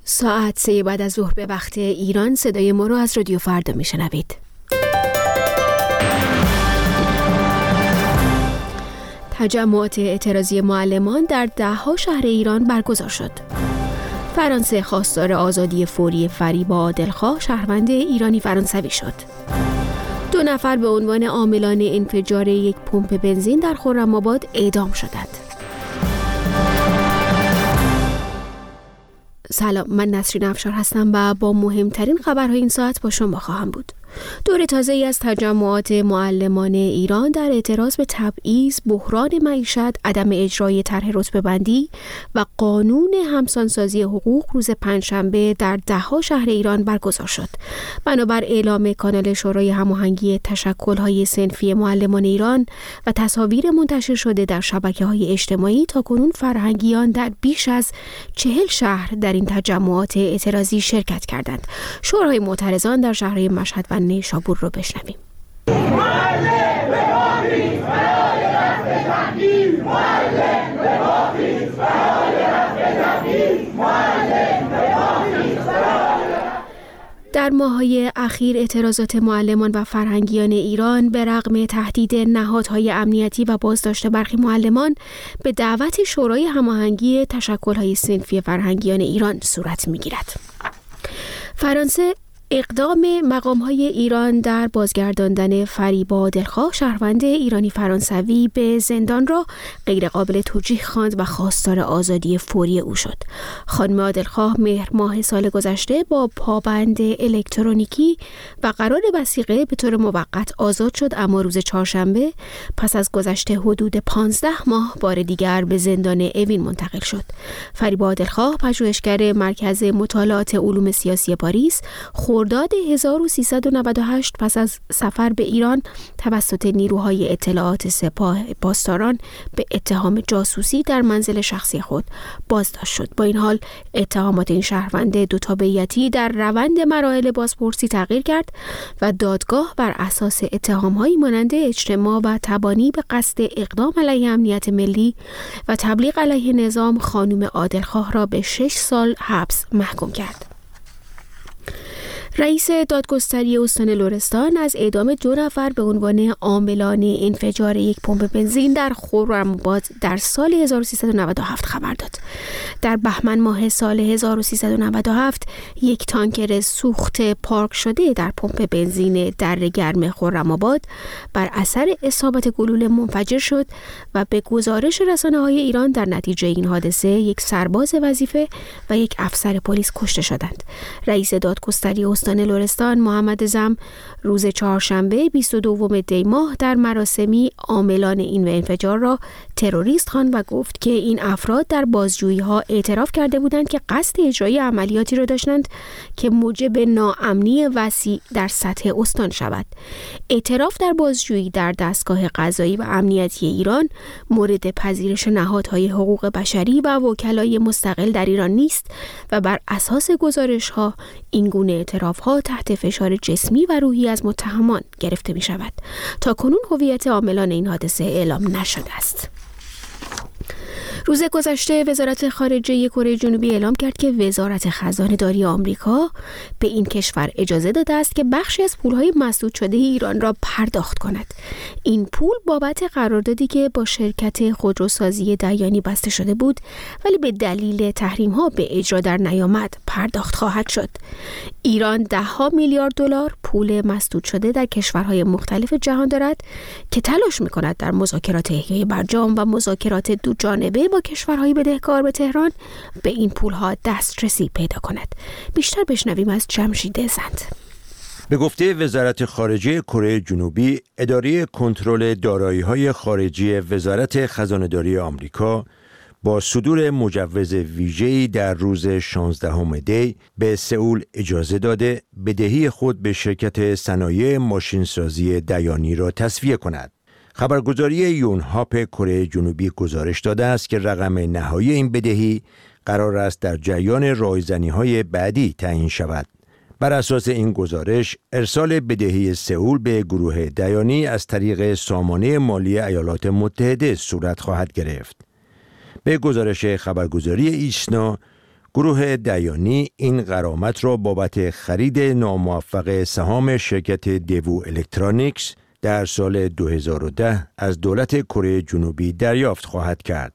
ساعت 3 بعد از ظهر به وقت ایران. صدای ما رو از رادیو فردا میشنوید. تجمعات اعتراضی معلمان در 10 شهر ایران برگزار شد. فرانسه خواستار آزادی فوری فریبا عادلخواه شهروند ایرانی فرانسوی شد. 2 نفر به عنوان عاملان انفجار یک پمپ بنزین در خرم‌آباد اعدام شدند. سلام، من نسرین افشار هستم و با مهمترین خبرهای این ساعت با شما خواهم بود. دور تازه‌ای از تجمعات معلمان ایران در اعتراض به تبعیض، بحران معیشت، عدم اجرای طرح رتبه‌بندی و قانون همسانسازی حقوق روز پنجشنبه در 10 شهر ایران برگزار شد. بنابر اعلام کانال شورای هماهنگی تشکل‌های صنفی معلمان ایران و تصاویر منتشر شده در شبکه‌های اجتماعی، تاکنون فرهنگیان در بیش از 40 شهر در این تجمعات اعتراضی شرکت کردند. شورای معترضان در شهرهای مشهد و نیشابور رو بشنویم. در ماه‌های اخیر اعتراضات معلمان و فرهنگیان ایران به رغم تهدید نهادهای امنیتی و بازداشت برخی معلمان به دعوت شورای هماهنگی تشکل‌های صنفی فرهنگیان ایران صورت می‌گیرد. فرانسه اقدام مقام‌های ایران در بازگرداندن فریبا عادلخواه شهروند ایرانی فرانسوی به زندان را غیرقابل توجیه خواند و خواستار آزادی فوری او شد. خانم عادلخواه مهر ماه سال گذشته با پابند الکترونیکی و قرار وثیقه به طور موقت آزاد شد، اما روز چهارشنبه پس از گذشت حدود 15 ماه بار دیگر به زندان اوین منتقل شد. فریبا عادلخواه پژوهشگر مرکز مطالعات علوم سیاسی پاریس خرداد 1398 پس از سفر به ایران توسط نیروهای اطلاعات سپاه پاسداران به اتهام جاسوسی در منزل شخصی خود بازداشت شد. با این حال اتهامات این شهروند دو تابعیتی در روند مراحل بازپرسی تغییر کرد و دادگاه بر اساس اتهام‌هایی مانند اجتماع و تبانی به قصد اقدام علیه امنیت ملی و تبلیغ علیه نظام خانم عادلخواه را به 6 سال حبس محکوم کرد. رئیس دادگستری استان لرستان از اعدام 2 نفر به عنوان عاملان انفجار یک پمپ بنزین در خرم‌آباد در سال 1397 خبر داد. در بهمن ماه سال 1397 یک تانکر سوخت پارک شده در پمپ بنزین در گرم خرم‌آباد بر اثر اصابت گلوله منفجر شد و به گزارش رسانه‌های ایران در نتیجه این حادثه یک سرباز وظیفه و یک افسر پلیس کشته شدند. رئیس دادگستری استان لرستان محمد زم روز چهارشنبه 22 دی ماه در مراسمی عاملان این انفجار را تروریست خواند و گفت که این افراد در بازجویی‌ها اعتراف کرده بودند که قصد اجرای عملیاتی را داشتند که موجب ناامنی وسیع در سطح استان شود. اعتراف در بازجویی در دستگاه قضایی و امنیتی ایران مورد پذیرش نهادهای حقوق بشری و وکلای مستقل در ایران نیست و بر اساس گزارش‌ها این گونه اعتراف‌ها تحت فشار جسمی و روحی از متهمان گرفته می‌شود. تا کنون هویت عاملان این حادثه اعلام نشده است. روز گذشته وزارت خارجه کره جنوبی اعلام کرد که وزارت خزانه‌داری آمریکا به این کشور اجازه داده است که بخشی از پول‌های مسدود شده ایران را پرداخت کند. این پول بابت قراردادی که با شرکت خودروسازی دیانی بسته شده بود ولی به دلیل تحریم‌ها به اجرا در نیامد پرداخت خواهد شد. ایران 10 میلیارد دلار پول مسدود شده در کشورهای مختلف جهان دارد که تلاش می‌کند در مذاکرات احیای برجام و مذاکرات دو جانبه با کشورهای بدهکار به تهران به این پولها دسترسی پیدا کند. بیشتر بشنویم از جمشید زند. به گفته وزارت خارجه کره جنوبی، اداره کنترل دارایی‌های خارجی وزارت خزانه‌داری آمریکا با صدور مجوز ویژه‌ای در روز 16 دی به سئول اجازه داده بدهی خود به شرکت صنایع ماشینسازی دیانی را تسویه کند. خبرگزاری یونهاپ کره جنوبی گزارش داده است که رقم نهایی این بدهی قرار است در جریان رایزنی‌های بعدی تعیین شود. بر اساس این گزارش، ارسال بدهی سئول به گروه دیانی از طریق سامانه مالی ایالات متحده صورت خواهد گرفت. به گزارش خبرگزاری ایسنا، گروه دیانی این غرامت را بابت خرید ناموفق سهام شرکت دیوو الکترونیکس در سال 2010 از دولت کره جنوبی دریافت خواهد کرد.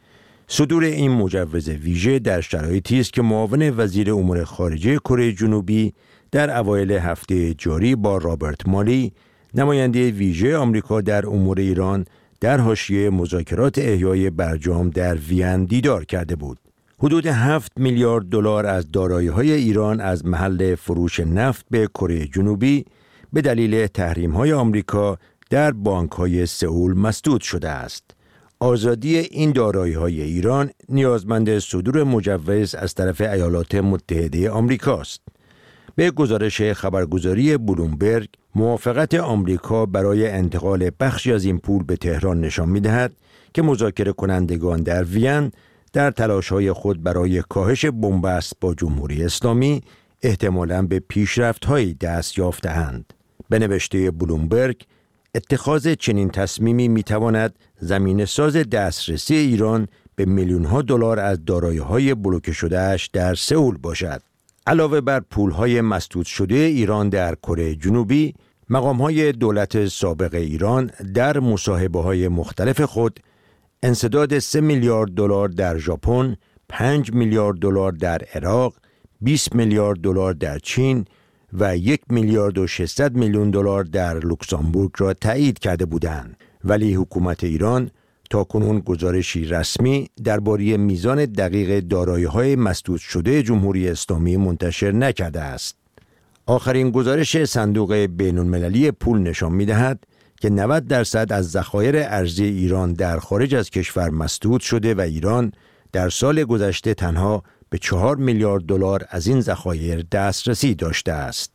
صدور این مجوز ویژه در شرایطی است که معاون وزیر امور خارجه کره جنوبی در اوایل هفته جاری با رابرت مالی، نماینده ویژه آمریکا در امور ایران، در حاشیه مذاکرات احیای برجام در وین دیدار کرده بود. حدود 7 میلیارد دلار از دارایی‌های ایران از محل فروش نفت به کره جنوبی به دلیل تحریم‌های آمریکا در بانک‌های سئول مسدود شده است. آزادی این دارایی‌های ایران نیازمند صدور مجوز از طرف ایالات متحده آمریکاست. به گزارش خبرگزاری بلومبرگ، موافقت آمریکا برای انتقال بخشی از این پول به تهران نشان می‌دهد که مذاکره کنندگان در وین در تلاش‌های خود برای کاهش بنبست با جمهوری اسلامی احتمالاً به پیشرفت‌هایی دست یافته‌اند. به نوشته بلومبرگ، اتخاذ چنین تصمیمی می‌تواند زمینه‌ساز دسترسی ایران به میلیون‌ها دلار از دارایی‌های بلوکه شده‌اش در سئول باشد. علاوه بر پول‌های مسدود شده ایران در کره جنوبی، مقام‌های دولت سابق ایران در مصاحبه‌های مختلف خود انسداد 3 میلیارد دلار در ژاپن، 5 میلیارد دلار در عراق، 20 میلیارد دلار در چین و 1 میلیارد و 600 میلیون دلار در لوکزامبورگ را تایید کرده بودند. ولی حکومت ایران تاکنون گزارشی رسمی درباره میزان دقیق دارایی‌های مسدود شده جمهوری اسلامی منتشر نکرده است. آخرین گزارش صندوق بین‌المللی پول نشان می‌دهد که 90% از ذخایر ارزی ایران در خارج از کشور مسدود شده و ایران در سال گذشته تنها به 4 میلیارد دلار از این ذخایر دسترسی داشته است.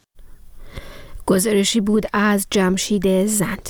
گزارشی بود از جمشید زند.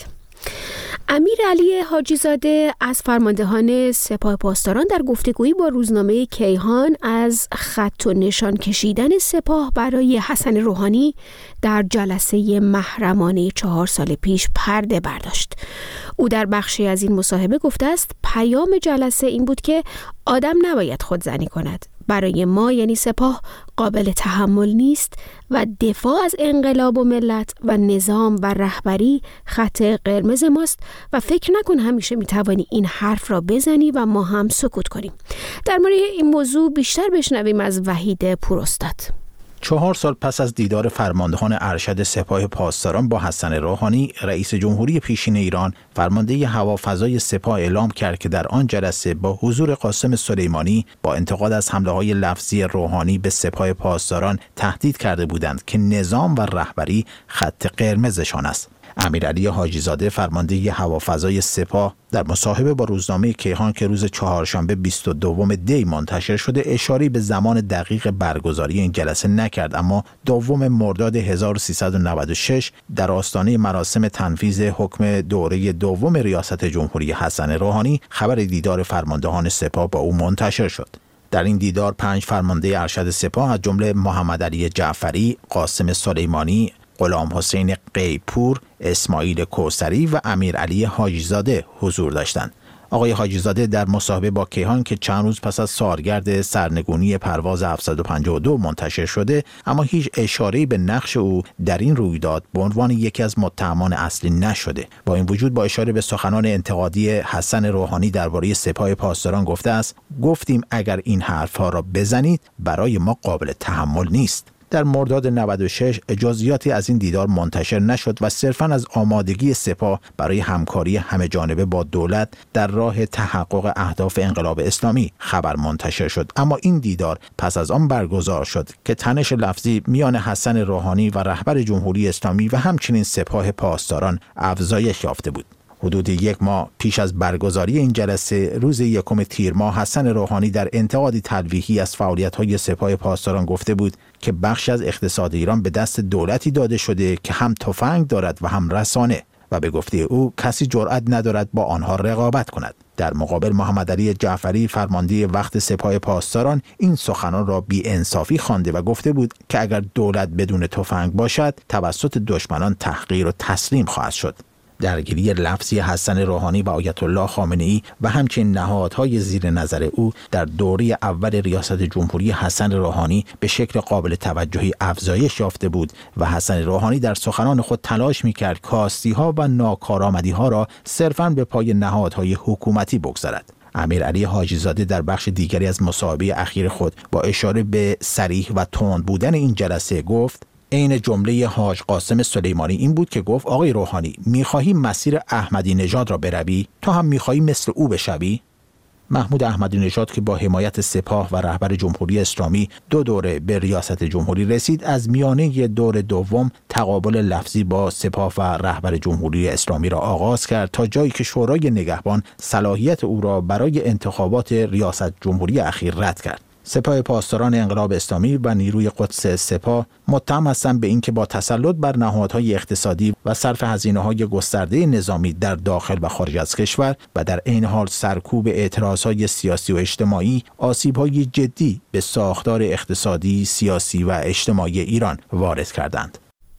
امیرعلی حاجی زاده از فرماندهان سپاه پاسداران در گفتگویی با روزنامه کیهان از خط و نشان کشیدن سپاه برای حسن روحانی در جلسه محرمانه 4 سال پیش پرده برداشت. او در بخشی از این مصاحبه گفته است پیام جلسه این بود که آدم نباید خودزنی کند. برای ما یعنی سپاه قابل تحمل نیست و دفاع از انقلاب و ملت و نظام و رهبری خط قرمز ماست و فکر نکن همیشه میتوانی این حرف را بزنی و ما هم سکوت کنیم. در مورد این موضوع بیشتر بشنویم از وحید پوراستاد. 4 سال پس از دیدار فرماندهان ارشد سپاه پاسداران با حسن روحانی، رئیس جمهوری پیشین ایران فرمانده هوافضای سپاه اعلام کرد که در آن جلسه با حضور قاسم سلیمانی با انتقاد از حمله‌های لفظی روحانی به سپاه پاسداران تهدید کرده بودند که نظام و رهبری خط قرمزشان است. امیرعلی حاجی زاده فرمانده هوافضای سپاه در مصاحبه با روزنامه کیهان که روز چهارشنبه 22 دی منتشر شده اشاره به زمان دقیق برگزاری این جلسه نکرد، اما 2 مرداد 1396 در آستانه مراسم تنفیذ حکم دوره دوم ریاست جمهوری حسن روحانی خبر دیدار فرماندهان سپاه با او منتشر شد. در این دیدار 5 فرمانده ارشد سپاه از جمله محمد علی جعفری، قاسم سلیمانی، غلام حسین قیپور، اسماعیل کوثری و امیرعلی حاجی زاده حضور داشتند. آقای حاجی زاده در مصاحبه با کیهان که چند روز پس از سالگرد سرنگونی پرواز 752 منتشر شده، اما هیچ اشاره‌ای به نقش او در این رویداد به عنوان یکی از متهمان اصلی نشده. با این وجود با اشاره به سخنان انتقادی حسن روحانی درباره سپاه پاسداران گفته است: گفتیم اگر این حرفها را بزنید برای ما قابل تحمل نیست. در مرداد 96 اجازیاتی از این دیدار منتشر نشد و صرفاً از آمادگی سپاه برای همکاری همه‌جانبه با دولت در راه تحقق اهداف انقلاب اسلامی خبر منتشر شد. اما این دیدار پس از آن برگزار شد که تنش لفظی میان حسن روحانی و رهبر جمهوری اسلامی و همچنین سپاه پاسداران افزایش یافته بود. حدود 1 ماه پیش از برگزاری این جلسه روز 1 تیر ماه حسن روحانی در انتقادی تلویحی از فعالیت‌های سپاه پاسداران گفته بود که بخشی از اقتصاد ایران به دست دولتی داده شده که هم تفنگ دارد و هم رسانه و به گفته او کسی جرأت ندارد با آنها رقابت کند. در مقابل محمد علی جعفری فرمانده وقت سپاه پاسداران این سخنان را بی‌انصافی خوانده و گفته بود که اگر دولت بدون تفنگ باشد توسط دشمنان تحقیر و تسلیم خواهد شد. درگیری لفظی حسن روحانی و آیت الله خامنه‌ای و همچنین نهادهای زیر نظر او در دوره اول ریاست جمهوری حسن روحانی به شکل قابل توجهی افزایش یافته بود و حسن روحانی در سخنان خود تلاش می‌کرد کاستی‌ها و ناکارآمدی‌ها را صرفاً به پای نهادهای حکومتی بگذارد. امیرعلی حاجی زاده در بخش دیگری از مصاحبه اخیر خود با اشاره به صریح و تند بودن این جلسه گفت: عین جمله حاج قاسم سلیمانی این بود که گفت آقای روحانی می‌خواهی مسیر احمدی نژاد را بروی؟ تو هم می‌خواهی مثل او بشوی؟ محمود احمدی نژاد که با حمایت سپاه و رهبر جمهوری اسلامی 2 دوره به ریاست جمهوری رسید، از میانه دور دوم تقابل لفظی با سپاه و رهبر جمهوری اسلامی را آغاز کرد تا جایی که شورای نگهبان صلاحیت او را برای انتخابات ریاست جمهوری اخیر رد کرد. سپاه پاسداران انقلاب اسلامی و نیروی قدس سپاه متهم هستند به اینکه با تسلط بر نهادهای اقتصادی و صرف هزینه‌های گسترده نظامی در داخل و خارج از کشور و در عین حال سرکوب اعتراضهای سیاسی و اجتماعی، آسیب‌های جدی به ساختار اقتصادی، سیاسی و اجتماعی ایران وارد کردند.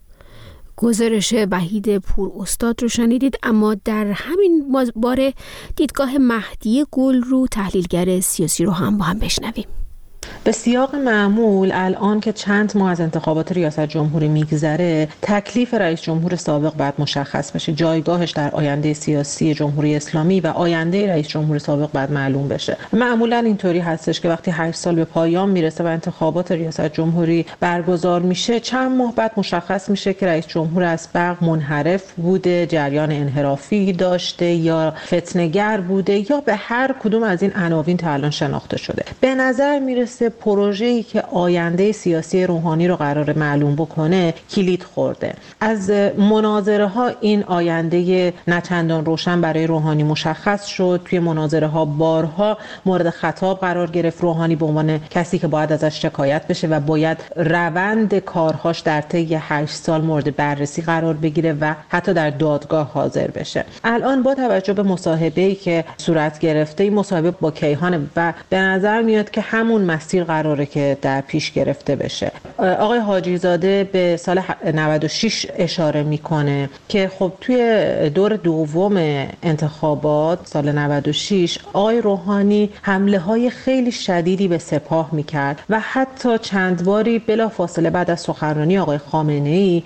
گزارش وحید پور استاد رو شنیدید، اما در همین باره دیدگاه مهدی گلرو تحلیلگر سیاسی رو هم با هم بشنویم. به سیاق معمول الان که چند ماه از انتخابات ریاست جمهوری میگذره، تکلیف رئیس جمهور سابق باید مشخص بشه، جایگاهش در آینده سیاسی جمهوری اسلامی و آینده رئیس جمهور سابق باید معلوم بشه. معمولا اینطوری هستش که وقتی 8 سال به پایان میرسه و انتخابات ریاست جمهوری برگزار میشه، چند ماه بعد مشخص میشه که رئیس جمهور از برق منحرف بوده، جریان انحرافی داشته یا فتنه‌گر بوده یا به هر کدوم از این عناوین تا الان شناخته شده. به نظر میرسه پروژه‌ای که آینده سیاسی روحانی رو قرار معلوم بکنه کلید خورده. از مناظره ها این آینده نه چندان روشن برای روحانی مشخص شد. توی مناظره ها بارها مورد خطاب قرار گرفت روحانی به عنوان کسی که باید ازش شکایت بشه و باید روند کارهاش در طی 8 سال مورد بررسی قرار بگیره و حتی در دادگاه حاضر بشه. الان با توجه به مصاحبه‌ای که صورت گرفته، این مصاحبه با کیهان و به نظر میاد که همون مسیر قراره که در پیش گرفته بشه. آقای حاجی زاده به سال 96 اشاره میکنه که خب توی دور دوم انتخابات سال 96 آقای روحانی حمله های خیلی شدیدی به سپاه میکرد و حتی چند باری بلافاصله بعد از سخنرانی آقای خامنه‌ای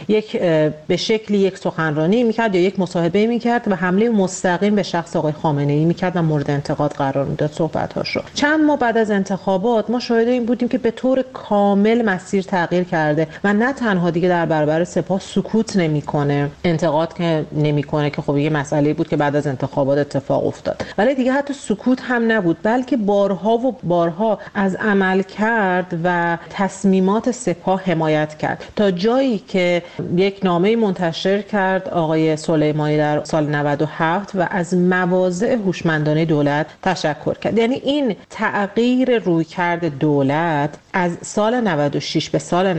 به شکلی یک سخنرانی میکرد یا یک مصاحبه میکرد و حمله مستقیم به شخص آقای خامنه‌ای میکرد و مورد انتقاد قرار میداد صحبت‌هاش رو. چند ماه بعد از انتخابات ما شاهد این بودیم که به طور کامل مسیر تغییر کرده و نه تنها دیگه در برابر سپاه سکوت نمیکنه، انتقاد که نمیکنه که خب یه مسئله بود که بعد از انتخابات اتفاق افتاد، ولی دیگه حتی سکوت هم نبود، بلکه بارها و بارها از عمل کرد و تصمیمات سپاه حمایت کرد تا جایی که یک نامه منتشر کرد آقای سلیمانی در سال 97 و از مواضع هوشمندانه دولت تشکر کرد. یعنی این تغییر رویکرد دولت از سال 96 به سال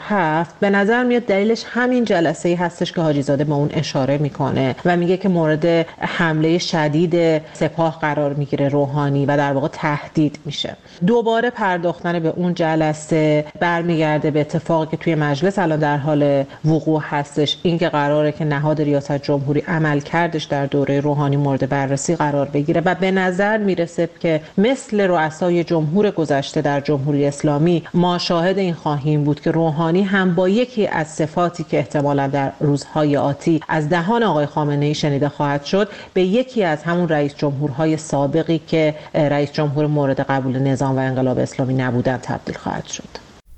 97 به نظر میاد دلیلش همین جلسه‌ای هستش که حاجی زاده به اون اشاره میکنه و میگه که مورد حمله شدید سپاه قرار میگیره روحانی و در واقع تهدید میشه. دوباره پرداختن به اون جلسه برمیگرده به اتفاقی که توی مجلس الان در حال وقوع هستش، این که قراره که نهاد ریاست جمهوری عمل کردش در دوره روحانی مورد بررسی قرار بگیره و به نظر میرسه که مثل رؤسای جمهور گذشته در جمهوری اسلامی ما شاهد این خواهیم بود که روحانی هم با یکی از صفاتی که احتمالاً در روزهای آتی از دهان آقای خامنه‌ای شنیده خواهد شد به یکی از همون رئیس جمهورهای سابقی که رئیس جمهور مورد قبول نظام و انقلاب اسلامی نبودن تبدیل خواهد شد.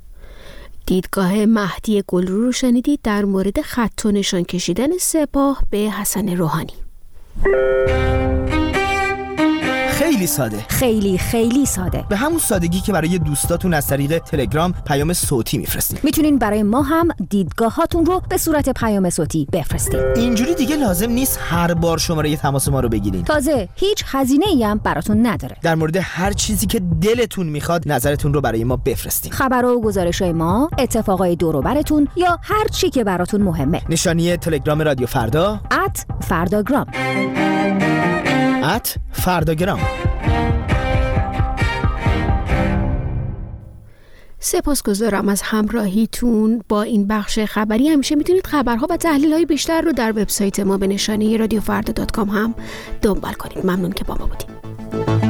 دیدگاه مهدی گلرو رو شنیدید در مورد خط و نشان کشیدن سپاه به حسن روحانی. خیلی ساده، خیلی ساده، به همون سادگی که برای دوستاتون از طریق تلگرام پیام صوتی میفرستین. میتونین برای ما هم دیدگاهاتون رو به صورت پیام صوتی بفرستین. اینجوری دیگه لازم نیست هر بار شماره تماس ما رو بگیرین. تازه هیچ هزینه‌ای هم براتون نداره. در مورد هر چیزی که دلتون میخواد نظرتون رو برای ما بفرستین. خبرها و گزارش‌های ما، اتفاقای دور و برتون یا هر چی که براتون مهمه. نشانی تلگرام رادیو فردا @فرداگرام. فرداگرام. سپاسگزارم از همراهیتون با این بخش خبری. همیشه میتونید خبرها و تحلیل‌های بیشتر رو در وبسایت ما به نشانه رادیوفردا.com هم دنبال کنید. ممنون که با ما بودید.